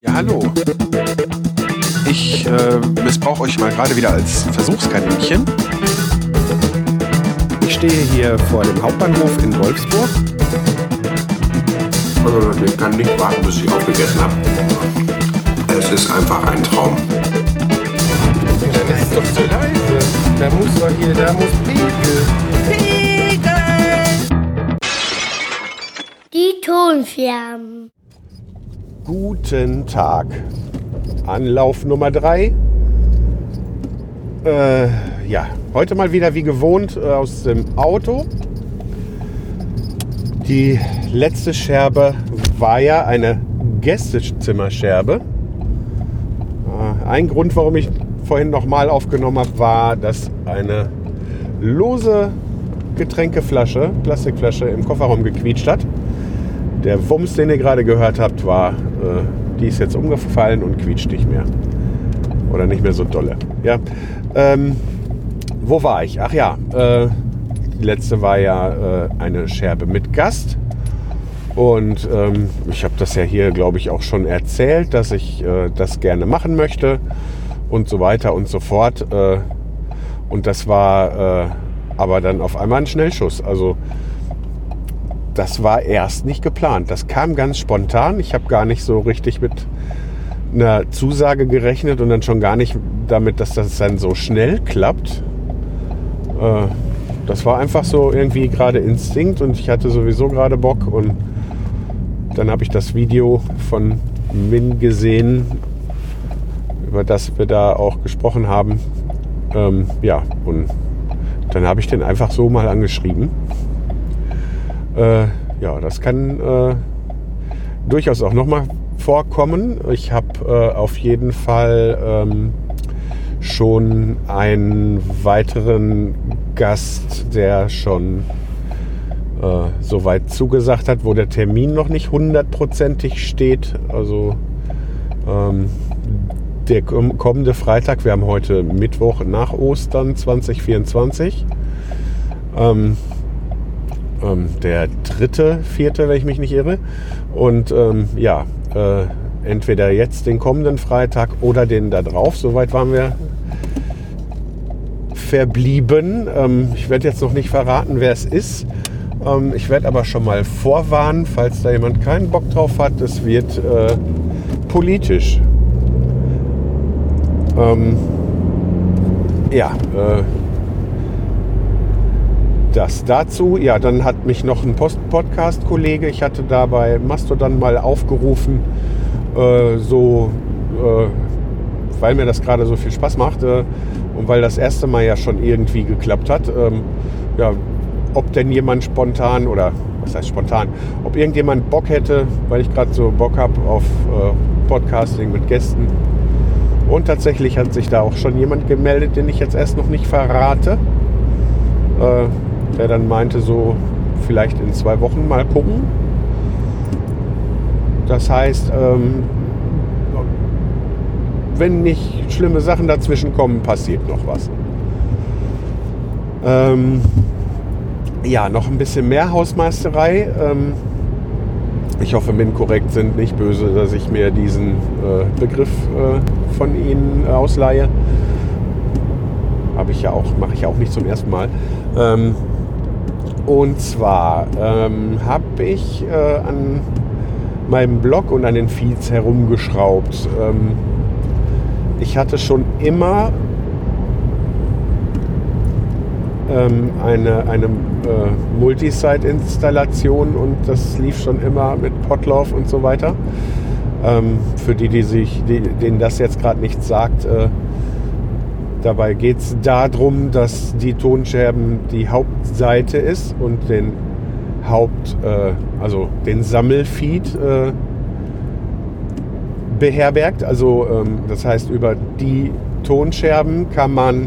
Ja, hallo. Ich missbrauche euch mal gerade wieder als Versuchskaninchen. Ich stehe hier vor dem Hauptbahnhof in Wolfsburg. Also ich kann nicht warten, bis ich aufgegessen habe. Es ist einfach ein Traum. Das ist doch zu leise. Da muss Pegel. Die Tonscherben. Guten Tag. Anlauf Nummer 3. Ja, heute mal wieder wie gewohnt aus dem Auto. Die letzte Scherbe war ja eine Gästezimmerscherbe. Ein Grund, warum ich vorhin nochmal aufgenommen habe, war, dass eine lose Getränkeflasche, Plastikflasche im Kofferraum gequietscht hat. Der Wumms, den ihr gerade gehört habt, war, die ist jetzt umgefallen und quietscht nicht mehr. Oder nicht mehr so dolle. Ja. Wo war ich? Ach ja, die letzte war ja eine Scherbe mit Gast. Und ich habe das ja hier, glaube ich, auch schon erzählt, dass ich das gerne machen möchte und so weiter und so fort. Und das war aber dann auf einmal ein Schnellschuss. Also das war erst nicht geplant. Das kam ganz spontan. Ich habe gar nicht so richtig mit einer Zusage gerechnet und dann schon gar nicht damit, dass das dann so schnell klappt. Das war einfach so irgendwie gerade Instinkt und ich hatte sowieso gerade Bock. Und dann habe ich das Video von Min gesehen, über das wir da auch gesprochen haben. Ja, und dann habe ich den einfach so mal angeschrieben. Ja, das kann durchaus auch nochmal vorkommen. Ich habe auf jeden Fall schon einen weiteren Gast, der schon soweit zugesagt hat, wo der Termin noch nicht hundertprozentig steht. Also der kommende Freitag, wir haben heute Mittwoch nach Ostern 2024. Der 3.4., wenn ich mich nicht irre. Und ja, entweder jetzt den kommenden Freitag oder den da drauf. Soweit waren wir verblieben. Ich werde jetzt noch nicht verraten, wer es ist. Ich werde aber schon mal vorwarnen, falls da jemand keinen Bock drauf hat. Es wird politisch. Ja, das dazu. Ja, dann hat mich noch ein Podcast-Kollege, ich hatte da bei Mastodon mal aufgerufen, weil mir das gerade so viel Spaß macht und weil das erste Mal ja schon irgendwie geklappt hat, ja, ob denn jemand spontan, oder was heißt spontan, ob irgendjemand Bock hätte, weil ich gerade so Bock habe auf Podcasting mit Gästen. Und tatsächlich hat sich da auch schon jemand gemeldet, den ich jetzt erst noch nicht verrate. Der dann meinte, so vielleicht in 2 Wochen mal gucken. Das heißt, wenn nicht schlimme Sachen dazwischen kommen, passiert noch was. Ja, noch ein bisschen mehr Hausmeisterei. Ich hoffe, MINT-korrekt sind nicht böse, dass ich mir diesen Begriff von Ihnen ausleihe. Mache ich ja auch nicht zum ersten Mal. Und zwar habe ich an meinem Blog und an den Feeds herumgeschraubt. Ich hatte schon immer eine Multisite-Installation und das lief schon immer mit Potlauf und so weiter. Für denen das jetzt gerade nichts sagt, dabei geht es darum, dass die Tonscherben die Hauptseite ist und den den Sammelfeed beherbergt. Also das heißt, über die Tonscherben kann man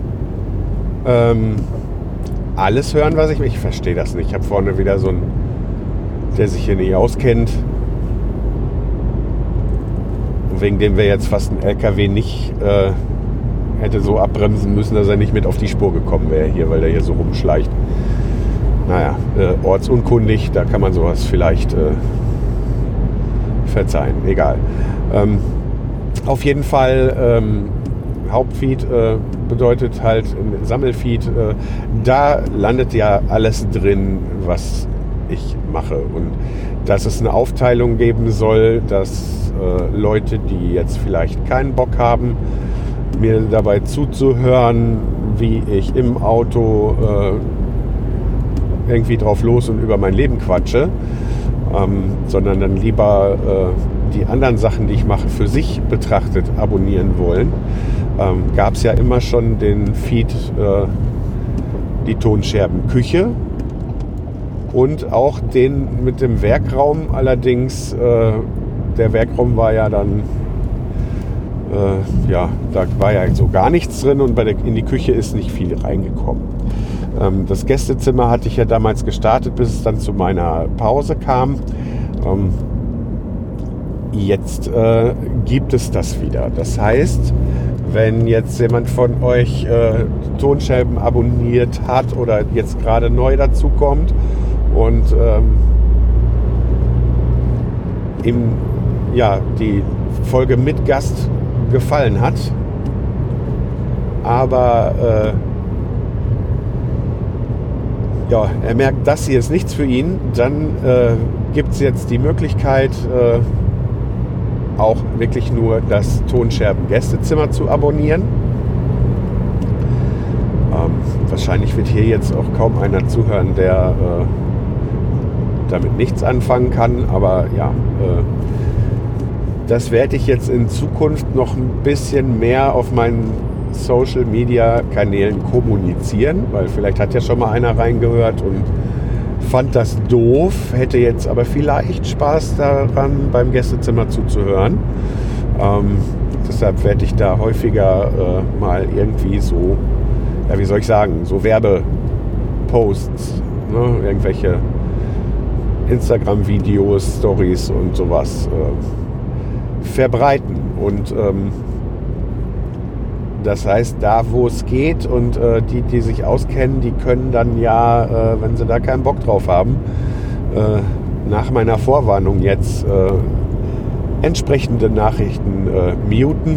alles hören, was ich verstehe das nicht. Ich habe vorne wieder so einen, der sich hier nicht auskennt. Und wegen dem wir jetzt fast ein LKW nicht hätte so abbremsen müssen, dass er nicht mit auf die Spur gekommen wäre hier, weil der hier so rumschleicht. Naja, ortsunkundig, da kann man sowas vielleicht verzeihen. Egal. Auf jeden Fall Hauptfeed bedeutet halt Sammelfeed. Da landet ja alles drin, was ich mache. Und dass es eine Aufteilung geben soll, dass Leute, die jetzt vielleicht keinen Bock haben, mir dabei zuzuhören, wie ich im Auto irgendwie drauf los und über mein Leben quatsche, sondern dann lieber die anderen Sachen, die ich mache, für sich betrachtet abonnieren wollen, gab es ja immer schon den Feed die Tonscherben-Küche und auch den mit dem Werkraum. Allerdings, der Werkraum war ja dann, da war ja so gar nichts drin und in die Küche ist nicht viel reingekommen. Das Gästezimmer hatte ich ja damals gestartet, bis es dann zu meiner Pause kam. Jetzt gibt es das wieder. Das heißt, wenn jetzt jemand von euch Tonscherben abonniert hat oder jetzt gerade neu dazu kommt und ihm die Folge mit Gast gefallen hat, aber er merkt, das hier ist nichts für ihn, dann gibt es jetzt die Möglichkeit, auch wirklich nur das Tonscherben-Gästezimmer zu abonnieren. Wahrscheinlich wird hier jetzt auch kaum einer zuhören, der damit nichts anfangen kann, aber das werde ich jetzt in Zukunft noch ein bisschen mehr auf meinen Social-Media-Kanälen kommunizieren, weil vielleicht hat ja schon mal einer reingehört und fand das doof, hätte jetzt aber vielleicht Spaß daran, beim Gästezimmer zuzuhören. Deshalb werde ich da häufiger mal irgendwie so, so Werbeposts, ne, irgendwelche Instagram-Videos, Stories und sowas verbreiten. Und das heißt, da wo es geht und die sich auskennen, die können dann wenn sie da keinen Bock drauf haben, nach meiner Vorwarnung jetzt entsprechende Nachrichten muten.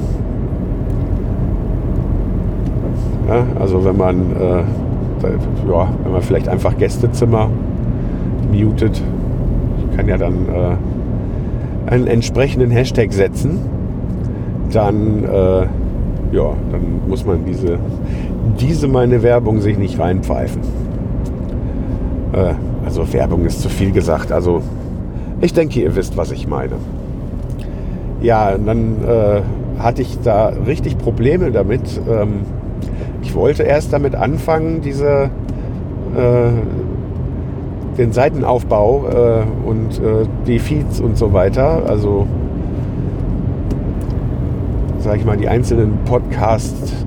Ja, also wenn man vielleicht einfach Gästezimmer mutet, ich kann ja dann einen entsprechenden Hashtag setzen, dann muss man diese meine Werbung sich nicht reinpfeifen. Also Werbung ist zu viel gesagt. Also ich denke, ihr wisst, was ich meine. Ja, und dann hatte ich da richtig Probleme damit. Ich wollte erst damit anfangen, den Seitenaufbau und die Feeds und so weiter, also sag ich mal, die einzelnen Podcasts,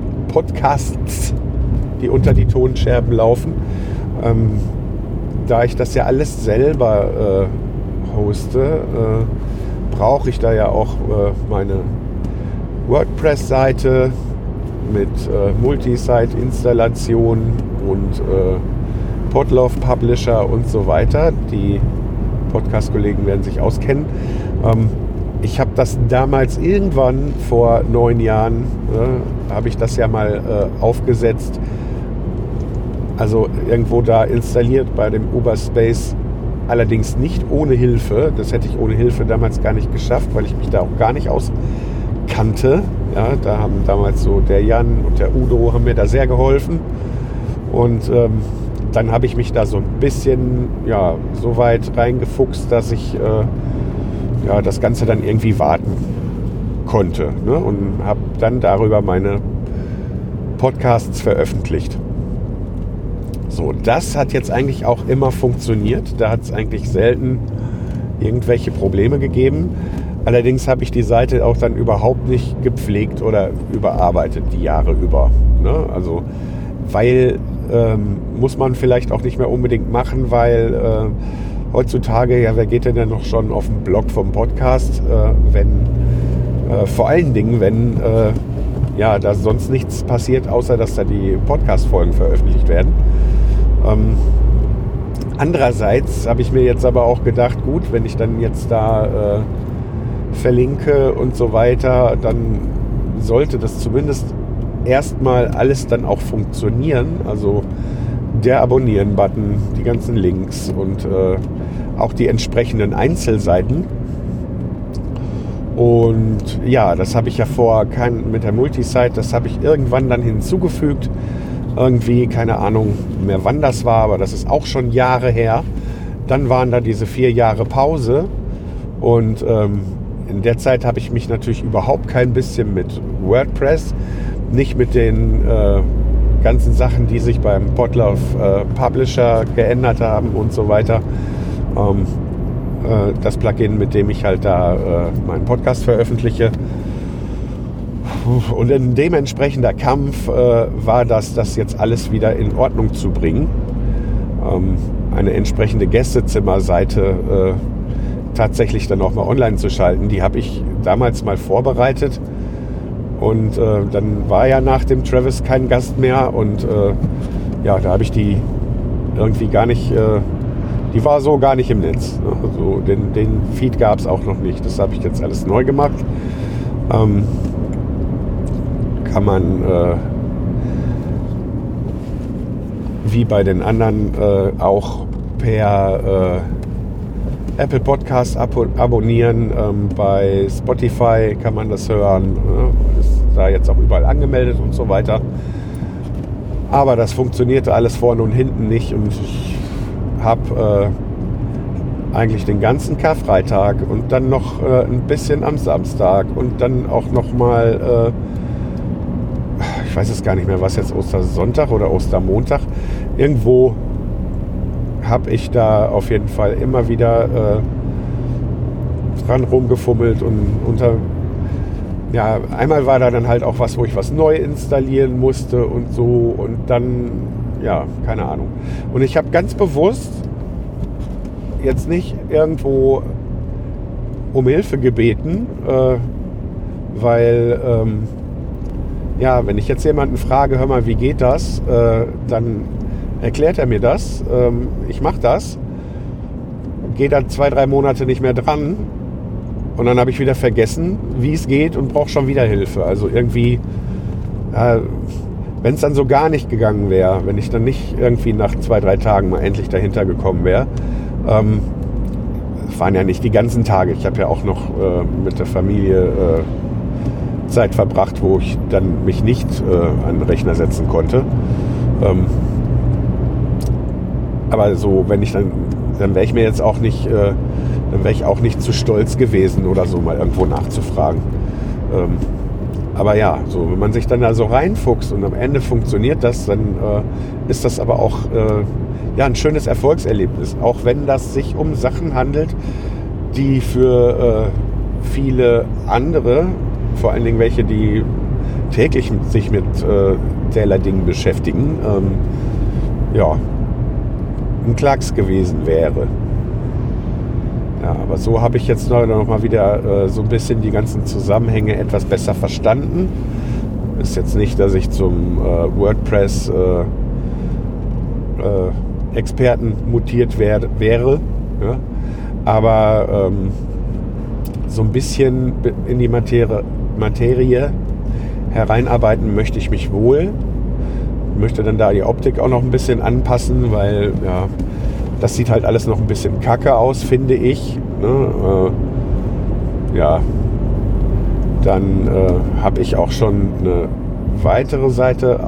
die unter die Tonscherben laufen. Da ich das ja alles selber hoste, brauche ich da ja auch meine WordPress-Seite mit Multisite-Installation und Podlove-Publisher und so weiter. Die Podcast-Kollegen werden sich auskennen. Ich habe das damals irgendwann vor 9 Jahren, habe ich das ja mal aufgesetzt, also irgendwo da installiert bei dem Uberspace, allerdings nicht ohne Hilfe. Das hätte ich ohne Hilfe damals gar nicht geschafft, weil ich mich da auch gar nicht auskannte. Ja, da haben damals so der Jan und der Udo haben mir da sehr geholfen und dann habe ich mich da so ein bisschen so weit reingefuchst, dass ich das Ganze dann irgendwie warten konnte, ne? Und habe dann darüber meine Podcasts veröffentlicht. So, das hat jetzt eigentlich auch immer funktioniert. Da hat es eigentlich selten irgendwelche Probleme gegeben. Allerdings habe ich die Seite auch dann überhaupt nicht gepflegt oder überarbeitet die Jahre über, ne? Also, weil muss man vielleicht auch nicht mehr unbedingt machen, weil heutzutage, wer geht denn noch schon auf den Blog vom Podcast, vor allen Dingen, wenn da sonst nichts passiert, außer dass da die Podcast-Folgen veröffentlicht werden. Andererseits habe ich mir jetzt aber auch gedacht, gut, wenn ich dann jetzt da verlinke und so weiter, dann sollte das zumindest erstmal alles dann auch funktionieren. Also der Abonnieren-Button, die ganzen Links und auch die entsprechenden Einzelseiten. Und ja, das habe ich ja mit der Multisite, das habe ich irgendwann dann hinzugefügt. Irgendwie, keine Ahnung mehr wann das war, aber das ist auch schon Jahre her. Dann waren da diese 4 Jahre Pause und in der Zeit habe ich mich natürlich überhaupt kein bisschen mit WordPress, nicht mit den ganzen Sachen, die sich beim Podlove Publisher geändert haben und so weiter. Das Plugin, mit dem ich halt da meinen Podcast veröffentliche. Und ein dementsprechender Kampf war das jetzt alles wieder in Ordnung zu bringen. Eine entsprechende Gästezimmerseite tatsächlich dann auch mal online zu schalten. Die habe ich damals mal vorbereitet. Und dann war ja nach dem Travis kein Gast mehr. Und ja, da habe ich die irgendwie gar nicht... die war so gar nicht im Netz. Also den Feed gab es auch noch nicht. Das habe ich jetzt alles neu gemacht. Kann man wie bei den anderen auch per Apple Podcast abonnieren. Bei Spotify kann man das hören. Ist da jetzt auch überall angemeldet und so weiter. Aber das funktionierte alles vorne und hinten nicht. Und ich habe eigentlich den ganzen Karfreitag und dann noch ein bisschen am Samstag und dann auch noch mal, ich weiß es gar nicht mehr, was jetzt Ostersonntag oder Ostermontag, irgendwo habe ich da auf jeden Fall immer wieder dran rumgefummelt und ja, einmal war da dann halt auch was, wo ich was neu installieren musste und so und dann, ja, keine Ahnung. Und ich habe ganz bewusst jetzt nicht irgendwo um Hilfe gebeten, weil, ja, wenn ich jetzt jemanden frage, hör mal, wie geht das, dann erklärt er mir das, ich mache das, gehe dann 2-3 Monate nicht mehr dran und dann habe ich wieder vergessen, wie es geht und brauche schon wieder Hilfe. Also irgendwie, wenn es dann so gar nicht gegangen wäre, wenn ich dann nicht irgendwie nach 2-3 Tagen mal endlich dahinter gekommen wäre, es waren ja nicht die ganzen Tage, ich habe ja auch noch mit der Familie Zeit verbracht, wo ich dann mich nicht an den Rechner setzen konnte. Aber so, wenn ich dann wäre ich mir jetzt auch nicht, dann wäre ich auch nicht zu stolz gewesen oder so mal irgendwo nachzufragen. Aber ja, so wenn man sich dann da so reinfuchst und am Ende funktioniert das, dann ist das aber auch ja, ein schönes Erfolgserlebnis. Auch wenn das sich um Sachen handelt, die für viele andere, vor allen Dingen welche, die täglich sich mit derlei Dingen beschäftigen, ja, ein Klacks gewesen wäre. Ja, aber so habe ich jetzt noch mal wieder so ein bisschen die ganzen Zusammenhänge etwas besser verstanden. Ist jetzt nicht, dass ich zum WordPress Experten mutiert wäre, ja? Aber so ein bisschen in die Materie hereinarbeiten möchte ich mich wohl. Ich möchte dann da die Optik auch noch ein bisschen anpassen, weil ja, das sieht halt alles noch ein bisschen kacke aus, finde ich. Ne? Ja, dann habe ich auch schon eine weitere Seite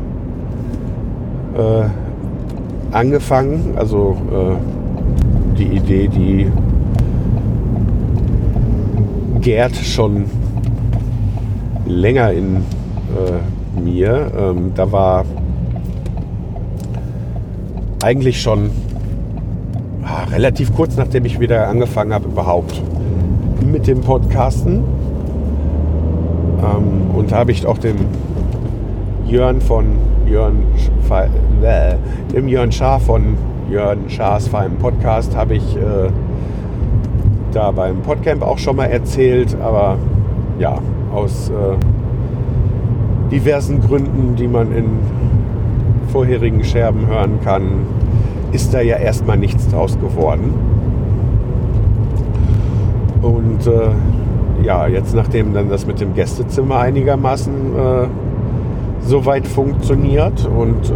angefangen. Also die Idee, die gärt schon länger in mir. Da war eigentlich schon relativ kurz, nachdem ich wieder angefangen habe, überhaupt mit dem Podcasten. Und da habe ich auch dem Jörn Schaar von Jörn Schaars feinem Podcast habe ich da beim Podcamp auch schon mal erzählt, aber ja, aus diversen Gründen, die man in vorherigen Scherben hören kann, ist da ja erstmal nichts draus geworden. Und ja, jetzt nachdem dann das mit dem Gästezimmer einigermaßen soweit funktioniert und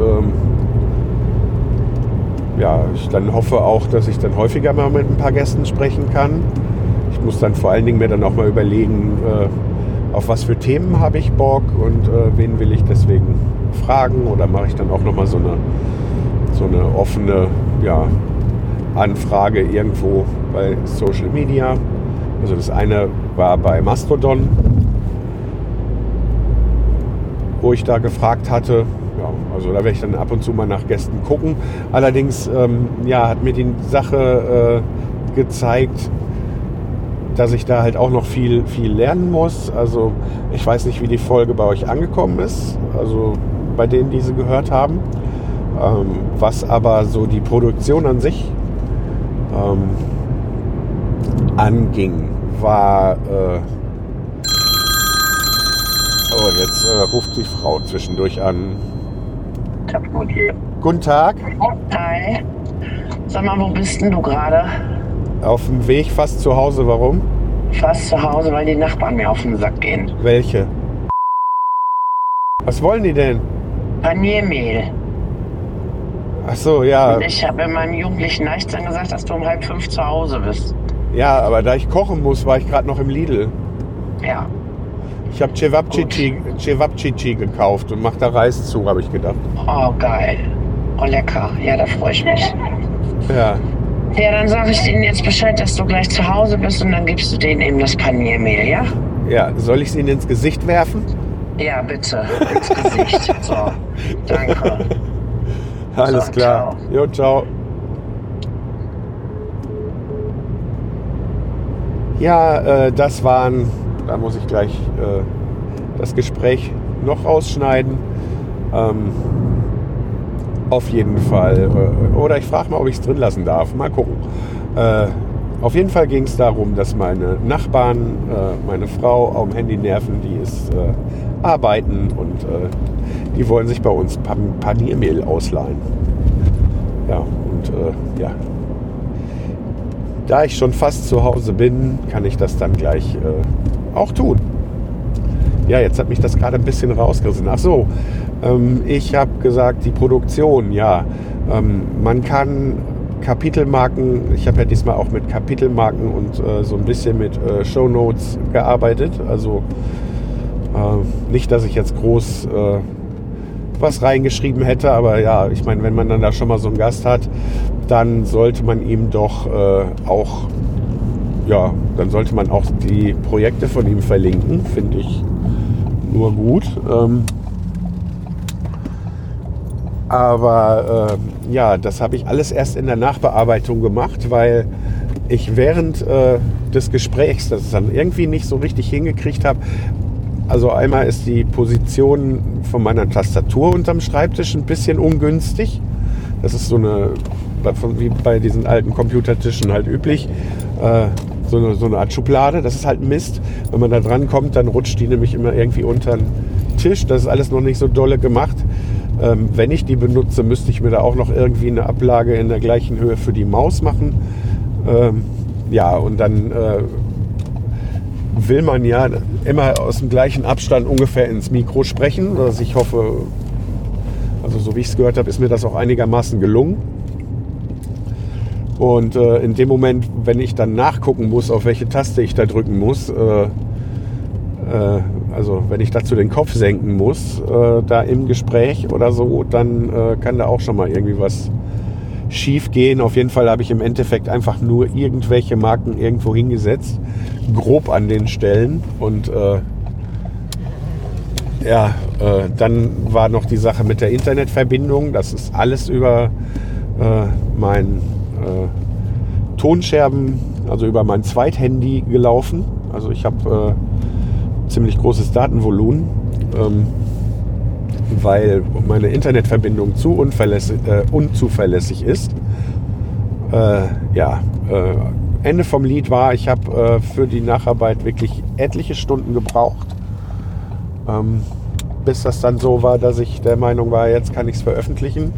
ja, ich dann hoffe auch, dass ich dann häufiger mal mit ein paar Gästen sprechen kann. Ich muss dann vor allen Dingen mir dann auch mal überlegen, auf was für Themen habe ich Bock und wen will ich deswegen fragen, oder mache ich dann auch nochmal so eine offene, ja, Anfrage irgendwo bei Social Media. Also das eine war bei Mastodon, wo ich da gefragt hatte. Ja, also da werde ich dann ab und zu mal nach Gästen gucken. Allerdings ja, hat mir die Sache gezeigt, dass ich da halt auch noch viel lernen muss. Also ich weiß nicht, wie die Folge bei euch angekommen ist, also bei denen, die sie gehört haben. Was aber so die Produktion an sich anging, war... oh, jetzt ruft die Frau zwischendurch an. Guten Tag. Hi. Sag mal, wo bist denn du gerade? Auf dem Weg fast zu Hause. Warum? Fast zu Hause, weil die Nachbarn mir auf den Sack gehen. Welche? Was wollen die denn? Paniermehl. Ach so, ja. Und ich habe in meinem jugendlichen Leichtsinn gesagt, dass du um 4:30 zu Hause bist. Ja, aber da ich kochen muss, war ich gerade noch im Lidl. Ja. Ich habe Cevapcici gekauft und mache da Reis zu, habe ich gedacht. Oh, geil. Oh, lecker. Ja, da freue ich mich. Ja. Ja, dann sage ich denen jetzt Bescheid, dass du gleich zu Hause bist und dann gibst du denen eben das Paniermehl, ja? Ja, soll ich es ihnen ins Gesicht werfen? Ja, bitte. Ins Gesicht. So, danke. Alles So, klar. ciao. Jo, ciao. Ja, das waren, da muss ich gleich das Gespräch noch rausschneiden. Auf jeden Fall. Oder ich frage mal, ob ich es drin lassen darf. Mal gucken. Auf jeden Fall ging es darum, dass meine Nachbarn, meine Frau am Handy nerven, die ist arbeiten und die wollen sich bei uns Paniermehl ausleihen. Ja, und ja. Da ich schon fast zu Hause bin, kann ich das dann gleich auch tun. Ja, jetzt hat mich das gerade ein bisschen rausgerissen. Ach so, ich habe gesagt, die Produktion, ja. Man kann Kapitelmarken, ich habe ja diesmal auch mit Kapitelmarken und so ein bisschen mit Shownotes gearbeitet. Also nicht, dass ich jetzt groß was reingeschrieben hätte, aber ja, ich meine, wenn man dann da schon mal so einen Gast hat, dann sollte man ihm doch auch, ja, dann sollte man auch die Projekte von ihm verlinken, finde ich nur gut. Aber ja, das habe ich alles erst in der Nachbearbeitung gemacht, weil ich während des Gesprächs das dann irgendwie nicht so richtig hingekriegt habe. Also einmal ist die Position von meiner Tastatur unterm Schreibtisch ein bisschen ungünstig. Das ist so eine, wie bei diesen alten Computertischen halt üblich, so eine Art Schublade. Das ist halt Mist. Wenn man da dran kommt, dann rutscht die nämlich immer irgendwie unter den Tisch. Das ist alles noch nicht so dolle gemacht. Wenn ich die benutze, müsste ich mir da auch noch irgendwie eine Ablage in der gleichen Höhe für die Maus machen. Ja, und dann will man ja immer aus dem gleichen Abstand ungefähr ins Mikro sprechen. Also ich hoffe, also so wie ich es gehört habe, ist mir das auch einigermaßen gelungen. Und in dem Moment, wenn ich dann nachgucken muss, auf welche Taste ich da drücken muss, also wenn ich dazu den Kopf senken muss, da im Gespräch oder so, dann kann da auch schon mal irgendwie was schief gehen. Auf jeden Fall habe ich im Endeffekt einfach nur irgendwelche Marken irgendwo hingesetzt, grob an den Stellen. Und ja, dann war noch die Sache mit der Internetverbindung. Das ist alles über mein Tonscherben, also über mein Zweithandy gelaufen. Also ich habe ziemlich großes Datenvolumen, weil meine Internetverbindung zu unzuverlässig ist. Ja, Ende vom Lied war, ich habe für die Nacharbeit wirklich etliche Stunden gebraucht, bis das dann so war, dass ich der Meinung war, jetzt kann ich es veröffentlichen.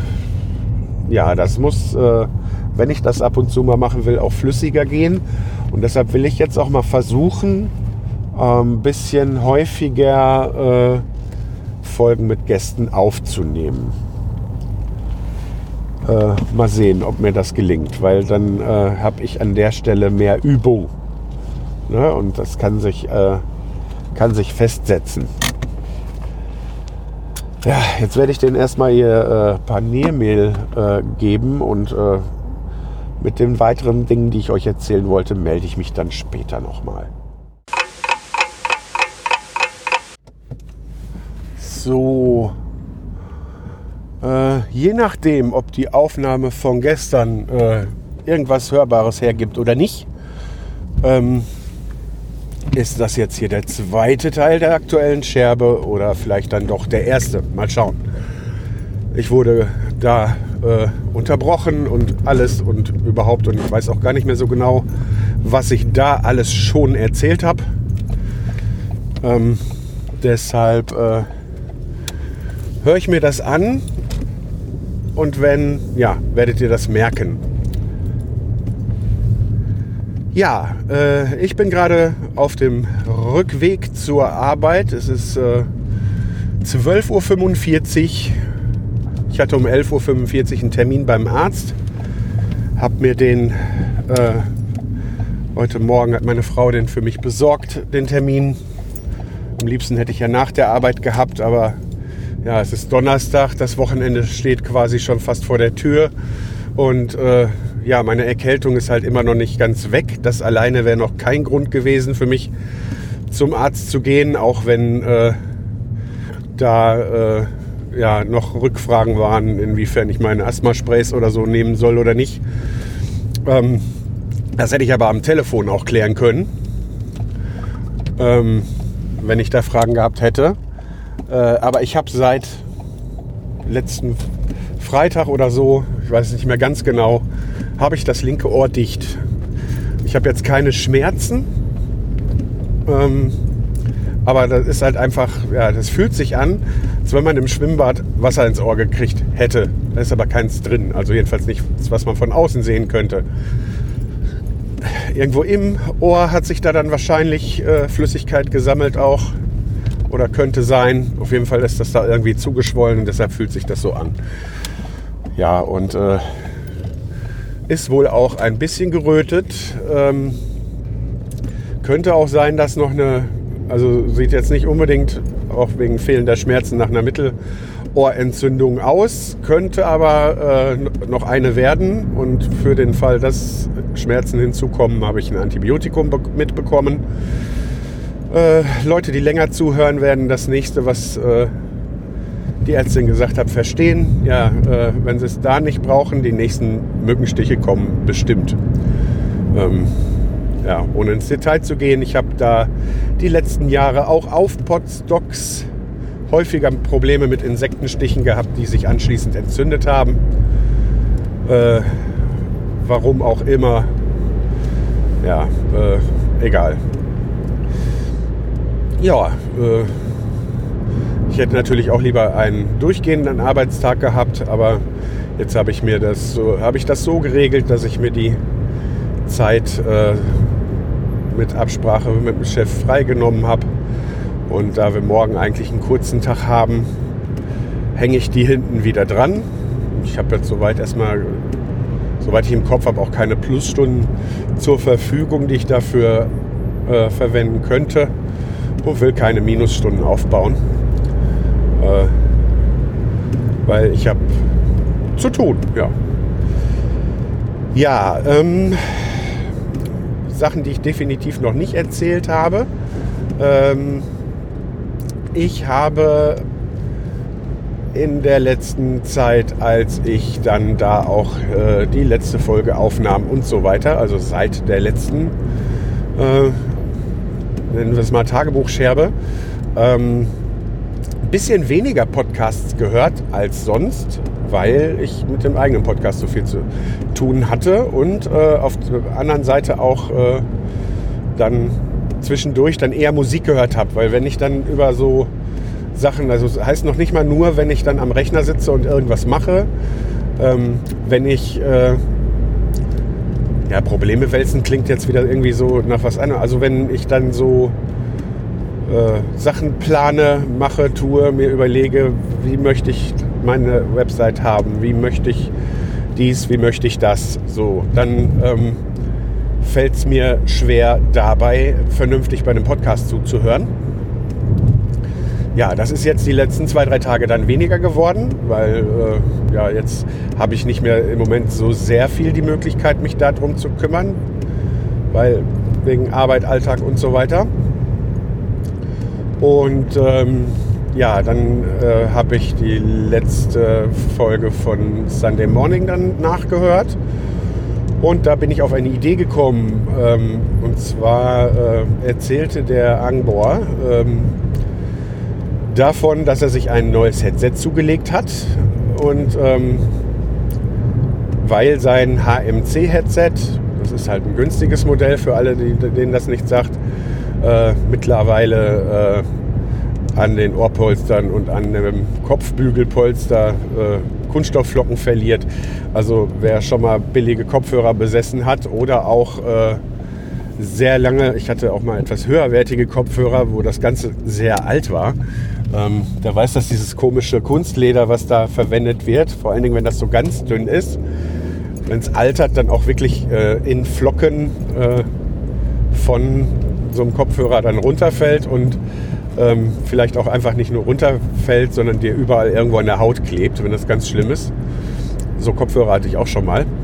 Ja, das muss, wenn ich das ab und zu mal machen will, auch flüssiger gehen. Und deshalb will ich jetzt auch mal versuchen, ein bisschen häufiger Folgen mit Gästen aufzunehmen. Mal sehen, ob mir das gelingt, weil dann habe ich an der Stelle mehr Übung. Ne? Und das kann sich festsetzen. Ja, jetzt werde ich denen erstmal hier Paniermehl geben und mit den weiteren Dingen, die ich euch erzählen wollte, melde ich mich dann später nochmal. So, je nachdem, ob die Aufnahme von gestern irgendwas Hörbares hergibt oder nicht, ist das jetzt hier der zweite Teil der aktuellen Scherbe oder vielleicht dann doch der erste. Mal schauen. Ich wurde da unterbrochen und alles und überhaupt, und ich weiß auch gar nicht mehr so genau, was ich da alles schon erzählt habe. Deshalb höre ich mir das an und wenn, ja, werdet ihr das merken. Ja, ich bin gerade auf dem Rückweg zur Arbeit. Es ist 12:45 Uhr. Ich hatte um 11:45 Uhr einen Termin beim Arzt. Hab mir den, heute Morgen hat meine Frau den für mich besorgt, den Termin. Am liebsten hätte ich ja nach der Arbeit gehabt, aber ja, es ist Donnerstag, das Wochenende steht quasi schon fast vor der Tür und ja, meine Erkältung ist halt immer noch nicht ganz weg. Das alleine wäre noch kein Grund gewesen für mich, zum Arzt zu gehen, auch wenn da ja, noch Rückfragen waren, inwiefern ich meine Asthmasprays oder so nehmen soll oder nicht. Das hätte ich aber am Telefon auch klären können, wenn ich da Fragen gehabt hätte. Aber ich habe seit letzten Freitag oder so, ich weiß nicht mehr ganz genau, habe ich das linke Ohr dicht. Ich habe jetzt keine Schmerzen, aber das ist halt einfach, ja, das fühlt sich an, als wenn man im Schwimmbad Wasser ins Ohr gekriegt hätte. Da ist aber keins drin, also jedenfalls nichts, was man von außen sehen könnte. Irgendwo im Ohr hat sich da dann wahrscheinlich Flüssigkeit gesammelt auch. Oder könnte sein. Auf jeden Fall ist das da irgendwie zugeschwollen und deshalb fühlt sich das so an. Ja, und ist wohl auch ein bisschen gerötet. Könnte auch sein, dass noch also sieht jetzt nicht unbedingt, auch wegen fehlender Schmerzen, nach einer Mittelohrentzündung aus. Könnte aber noch eine werden. Und für den Fall, dass Schmerzen hinzukommen, habe ich ein Antibiotikum mitbekommen. Leute, die länger zuhören, werden das nächste, was die Ärztin gesagt hat, verstehen. Ja, wenn sie es da nicht brauchen, die nächsten Mückenstiche kommen bestimmt. Ja, ohne ins Detail zu gehen, ich habe da die letzten Jahre auch auf Potstocks häufiger Probleme mit Insektenstichen gehabt, die sich anschließend entzündet haben. Warum auch immer. Ja, egal. Ja, ich hätte natürlich auch lieber einen durchgehenden Arbeitstag gehabt, aber jetzt habe ich das so geregelt, dass ich mir die Zeit mit Absprache mit dem Chef freigenommen habe. Und da wir morgen eigentlich einen kurzen Tag haben, hänge ich die hinten wieder dran. Ich habe jetzt soweit ich im Kopf habe, auch keine Plusstunden zur Verfügung, die ich dafür verwenden könnte. Und will keine Minusstunden aufbauen, weil ich habe zu tun, ja. Ja, Sachen, die ich definitiv noch nicht erzählt habe. Ich habe in der letzten Zeit, als ich dann da auch die letzte Folge aufnahm und so weiter, also seit der letzten nennen wir es mal Tagebuchscherbe, ein bisschen weniger Podcasts gehört als sonst, weil ich mit dem eigenen Podcast so viel zu tun hatte und auf der anderen Seite auch dann zwischendurch dann eher Musik gehört habe, weil wenn ich dann über so Sachen, also das heißt noch nicht mal nur, wenn ich dann am Rechner sitze und irgendwas mache, wenn ich Ja, Probleme wälzen klingt jetzt wieder irgendwie so nach was anderem. Also wenn ich dann so Sachen plane, mache, tue, mir überlege, wie möchte ich meine Website haben, wie möchte ich dies, wie möchte ich das, so, dann fällt es mir schwer dabei, vernünftig bei einem Podcast zuzuhören. Ja, das ist jetzt die letzten 2-3 Tage dann weniger geworden, weil jetzt habe ich nicht mehr im Moment so sehr viel die Möglichkeit, mich darum zu kümmern, weil wegen Arbeit, Alltag und so weiter. Und dann habe ich die letzte Folge von Sunday Morning dann nachgehört. Und da bin ich auf eine Idee gekommen. Und zwar erzählte der Angbor davon, dass er sich ein neues Headset zugelegt hat. Und weil sein HMC-Headset, das ist halt ein günstiges Modell für alle, denen das nicht sagt, mittlerweile an den Ohrpolstern und an dem Kopfbügelpolster Kunststoffflocken verliert. Also wer schon mal billige Kopfhörer besessen hat oder auch sehr lange, ich hatte auch mal etwas höherwertige Kopfhörer, wo das Ganze sehr alt war, der weiß, dass dieses komische Kunstleder, was da verwendet wird, vor allen Dingen, wenn das so ganz dünn ist, wenn es altert, dann auch wirklich in Flocken von so einem Kopfhörer dann runterfällt und vielleicht auch einfach nicht nur runterfällt, sondern dir überall irgendwo an der Haut klebt, wenn das ganz schlimm ist. So Kopfhörer hatte ich auch schon mal.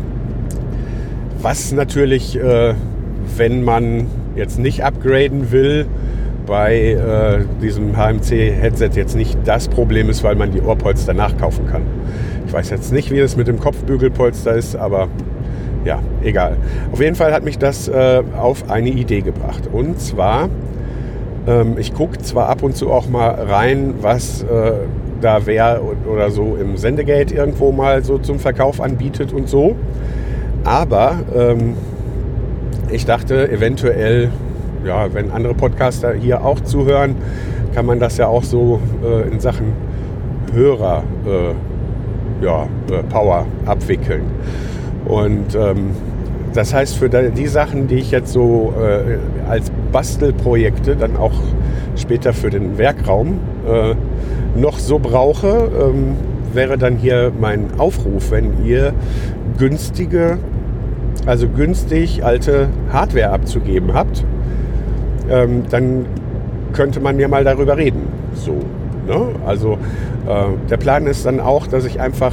Was natürlich, wenn man jetzt nicht upgraden will, bei diesem HMC-Headset jetzt nicht das Problem ist, weil man die Ohrpolster nachkaufen kann. Ich weiß jetzt nicht, wie es mit dem Kopfbügelpolster ist, aber ja, egal. Auf jeden Fall hat mich das auf eine Idee gebracht. Und zwar, ich gucke zwar ab und zu auch mal rein, was da wer oder so im Sendegate irgendwo mal so zum Verkauf anbietet und so. Aber ich dachte, eventuell, ja, wenn andere Podcaster hier auch zuhören, kann man das ja auch so in Sachen Hörer Power abwickeln. Und das heißt, für die Sachen, die ich jetzt so als Bastelprojekte dann auch später für den Werkraum noch so brauche, wäre dann hier mein Aufruf, wenn ihr günstig alte Hardware abzugeben habt, dann könnte man ja mal darüber reden. So, ne? Also der Plan ist dann auch, dass ich einfach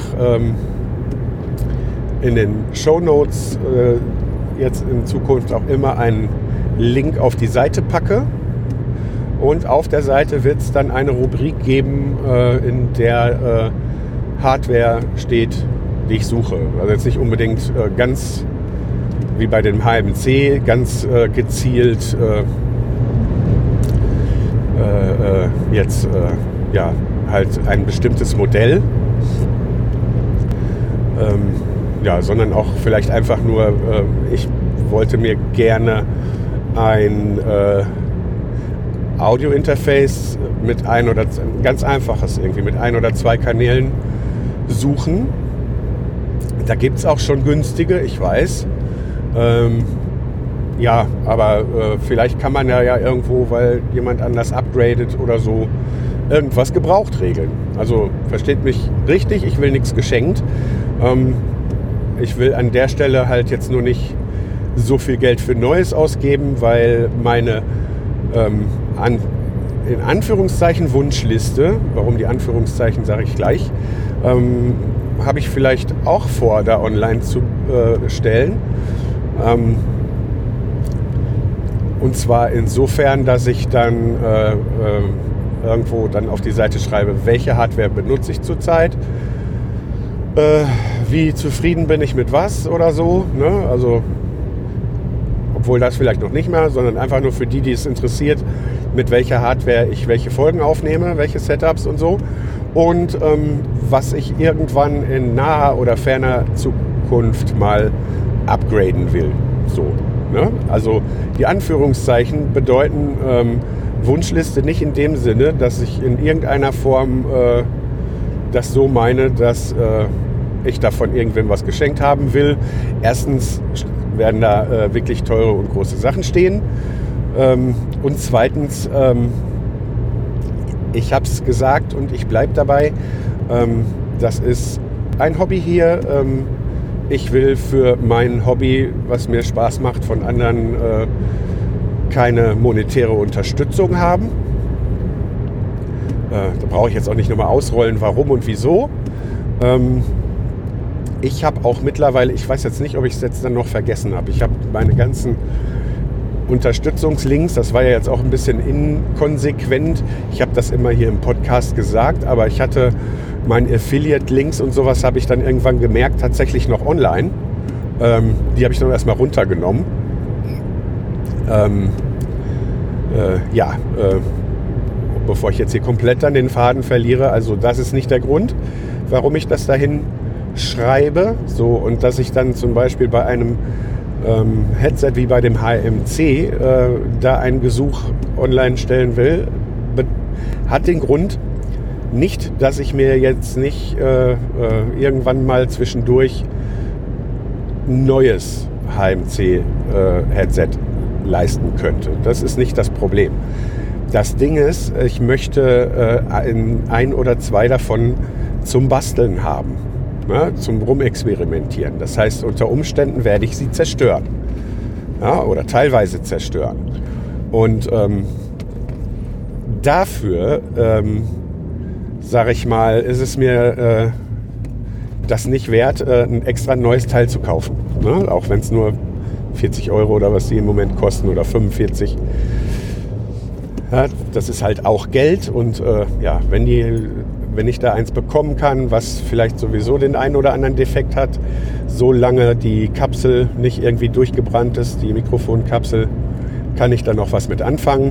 in den Shownotes jetzt in Zukunft auch immer einen Link auf die Seite packe. Und auf der Seite wird es dann eine Rubrik geben, in der Hardware steht, die ich suche. Also jetzt nicht unbedingt ganz wie bei dem HMC, ganz gezielt halt ein bestimmtes Modell. Sondern auch vielleicht einfach nur, ich wollte mir gerne ein Audio-Interface mit ganz einfaches irgendwie, mit 1 oder 2 Kanälen suchen. Da gibt es auch schon günstige, ich weiß. Aber vielleicht kann man ja irgendwo, weil jemand anders upgradet oder so, irgendwas gebraucht regeln. Also versteht mich richtig, ich will nichts geschenkt. Ich will an der Stelle halt jetzt nur nicht so viel Geld für Neues ausgeben, weil meine in Anführungszeichen Wunschliste, warum die Anführungszeichen sage ich gleich, habe ich vielleicht auch vor, da online zu stellen. Und zwar insofern, dass ich dann irgendwo dann auf die Seite schreibe, welche Hardware benutze ich zurzeit, wie zufrieden bin ich mit was oder so, ne? Also obwohl das vielleicht noch nicht mehr, sondern einfach nur für die es interessiert, mit welcher Hardware ich welche Folgen aufnehme, welche Setups und so. Und was ich irgendwann in naher oder ferner Zukunft mal upgraden will. So, ne? Also die Anführungszeichen bedeuten Wunschliste nicht in dem Sinne, dass ich in irgendeiner Form das so meine, dass ich davon irgendwem was geschenkt haben will. Erstens werden da wirklich teure und große Sachen stehen. Und zweitens, ich habe es gesagt und ich bleibe dabei, das ist ein Hobby hier. Ich will für mein Hobby, was mir Spaß macht, von anderen keine monetäre Unterstützung haben. Da brauche ich jetzt auch nicht nochmal ausrollen, warum und wieso. Ich habe auch mittlerweile, ich weiß jetzt nicht, ob ich es jetzt dann noch vergessen habe, ich habe meine ganzen Unterstützungslinks, das war ja jetzt auch ein bisschen inkonsequent. Ich habe das immer hier im Podcast gesagt, aber ich hatte meine Affiliate-Links und sowas habe ich dann irgendwann gemerkt, tatsächlich noch online. Die habe ich dann erstmal runtergenommen. Bevor ich jetzt hier komplett dann den Faden verliere, also das ist nicht der Grund, warum ich das dahin schreibe. So, und dass ich dann zum Beispiel bei einem Headset wie bei dem HMC da ein Gesuch online stellen will, hat den Grund nicht, dass ich mir jetzt nicht irgendwann mal zwischendurch ein neues HMC-Headset leisten könnte. Das ist nicht das Problem. Das Ding ist, ich möchte ein oder zwei davon zum Basteln haben. Ja, zum Rumexperimentieren. Das heißt, unter Umständen werde ich sie zerstören. Ja, oder teilweise zerstören. Und dafür, sage ich mal, ist es mir das nicht wert, ein extra neues Teil zu kaufen. Ne? Auch wenn es nur 40 Euro oder was die im Moment kosten oder 45. Ja, das ist halt auch Geld. Und wenn ich da eins bekommen kann, was vielleicht sowieso den einen oder anderen Defekt hat, solange die Kapsel nicht irgendwie durchgebrannt ist, die Mikrofonkapsel, kann ich da noch was mit anfangen.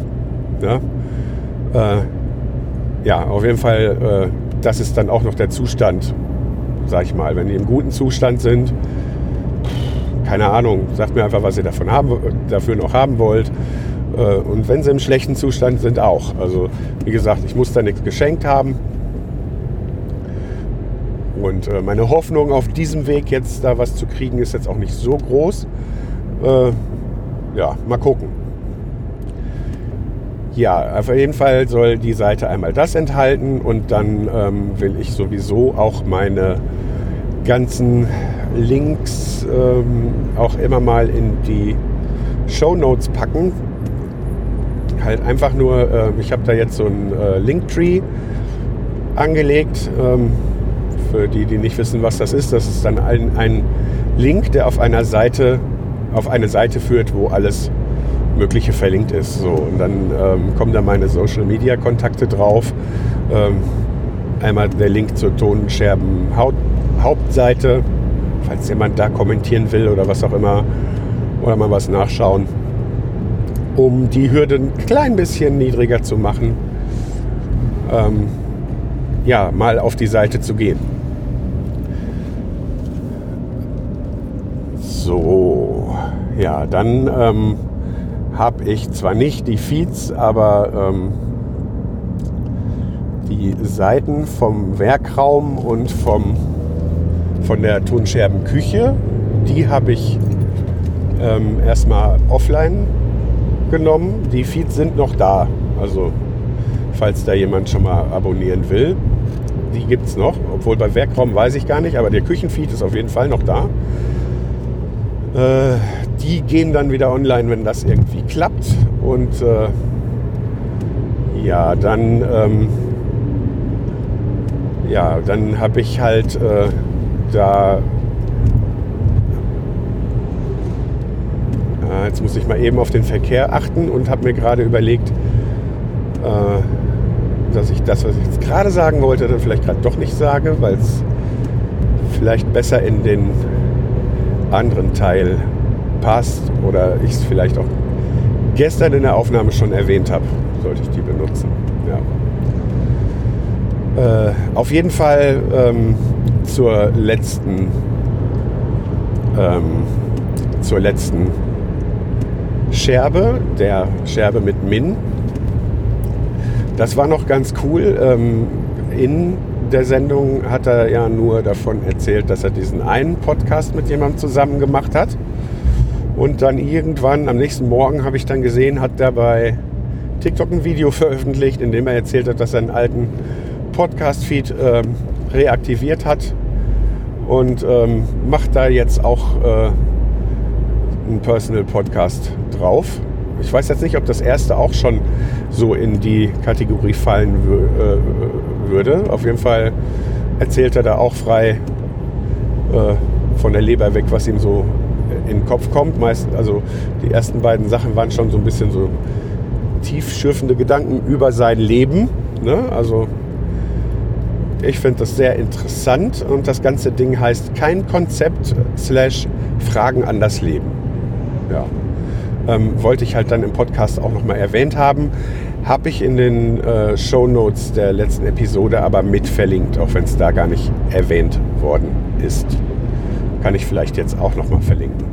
Ja, auf jeden Fall, das ist dann auch noch der Zustand, sag ich mal. Wenn die im guten Zustand sind, keine Ahnung, sagt mir einfach, was ihr dafür noch haben wollt. Und wenn sie im schlechten Zustand sind, auch. Also, wie gesagt, ich muss da nichts geschenkt haben. Und meine Hoffnung auf diesem Weg jetzt da was zu kriegen, ist jetzt auch nicht so groß. Mal gucken. Ja, auf jeden Fall soll die Seite einmal das enthalten und dann will ich sowieso auch meine ganzen Links auch immer mal in die Shownotes packen. Halt einfach nur, ich habe da jetzt so ein Linktree angelegt. Für die, die nicht wissen, was das ist dann ein Link, der auf eine Seite führt, wo alles Mögliche verlinkt ist. So, und dann kommen da meine Social Media Kontakte drauf. Einmal der Link zur Tonscherben Hauptseite, falls jemand da kommentieren will oder was auch immer, oder mal was nachschauen, um die Hürde ein klein bisschen niedriger zu machen, mal auf die Seite zu gehen. So, ja, dann habe ich zwar nicht die Feeds, aber die Seiten vom Werkraum und von der Tonscherbenküche, die habe ich erstmal offline genommen. Die Feeds sind noch da, also falls da jemand schon mal abonnieren will, die gibt es noch, obwohl bei Werkraum weiß ich gar nicht, aber der Küchenfeed ist auf jeden Fall noch da. Die gehen dann wieder online, wenn das irgendwie klappt. Und dann habe ich halt jetzt muss ich mal eben auf den Verkehr achten und habe mir gerade überlegt, dass ich das, was ich jetzt gerade sagen wollte, dann vielleicht gerade doch nicht sage, weil es vielleicht besser in den anderen Teil passt oder ich es vielleicht auch gestern in der Aufnahme schon erwähnt habe, sollte ich die benutzen. Ja. Auf jeden Fall zur letzten Scherbe, der Scherbe mit Min. Das war noch ganz cool. In der Sendung hat er ja nur davon erzählt, dass er diesen einen Podcast mit jemandem zusammen gemacht hat. Und dann irgendwann am nächsten Morgen habe ich dann gesehen, hat er bei TikTok ein Video veröffentlicht, in dem er erzählt hat, dass er einen alten Podcast-Feed reaktiviert hat und macht da jetzt auch einen Personal-Podcast drauf. Ich weiß jetzt nicht, ob das erste auch schon so in die Kategorie fallen würde. Auf jeden Fall erzählt er da auch frei von der Leber weg, was ihm so in den Kopf kommt. Also die ersten beiden Sachen waren schon so ein bisschen so tiefschürfende Gedanken über sein Leben. Ne? Also ich finde das sehr interessant und das ganze Ding heißt kein Konzept / Fragen an das Leben. Ja. Wollte ich halt dann im Podcast auch nochmal erwähnt haben. Habe ich in den Shownotes der letzten Episode aber mit verlinkt, auch wenn es da gar nicht erwähnt worden ist. Kann ich vielleicht jetzt auch nochmal verlinken.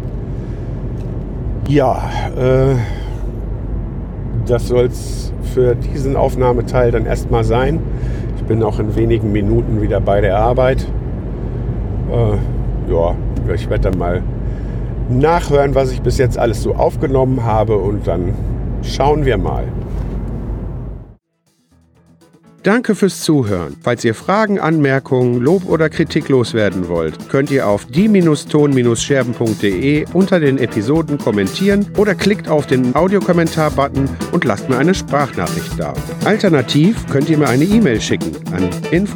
Ja, das soll es für diesen Aufnahmeteil dann erstmal sein. Ich bin auch in wenigen Minuten wieder bei der Arbeit. Ja, ich werde dann mal nachhören, was ich bis jetzt alles so aufgenommen habe und dann schauen wir mal. Danke fürs Zuhören. Falls ihr Fragen, Anmerkungen, Lob oder Kritik loswerden wollt, könnt ihr auf die-ton-scherben.de unter den Episoden kommentieren oder klickt auf den Audiokommentar-Button und lasst mir eine Sprachnachricht da. Alternativ könnt ihr mir eine E-Mail schicken an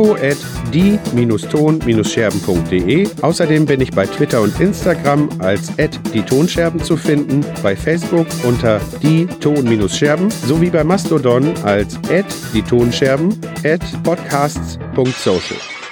info@die-ton-scherben.de. Außerdem bin ich bei Twitter und Instagram als @die-tonscherben zu finden, bei Facebook unter die-ton-scherben sowie bei Mastodon als @die-tonscherben @podcasts.social.